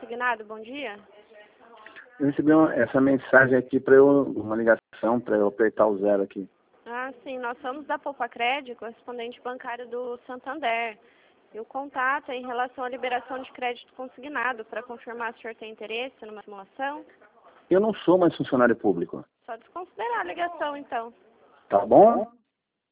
Consignado, bom dia. Eu recebi essa mensagem aqui uma ligação para eu apertar o 0 aqui. Ah, sim, nós somos da Poupacred, correspondente bancário do Santander. E o contato é em relação à liberação de crédito consignado, para confirmar se o senhor tem interesse numa simulação. Eu não sou mais funcionário público. Só desconsiderar a ligação, então. Tá bom?